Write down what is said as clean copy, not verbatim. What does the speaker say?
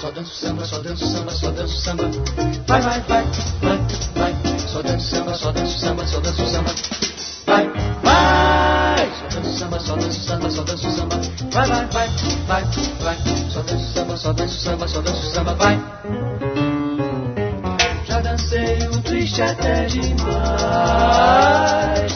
só danço samba, só danço samba, só danço samba. Vai, vai, vai, vai, vai. Só danço samba, só danço samba, só danço samba. Vai, vai. Só danço samba, só danço samba, só danço samba. Vai, vai, vai, vai, vai. Só danço samba, só danço samba, só danço samba. Vai. Já dancei o triste até demais.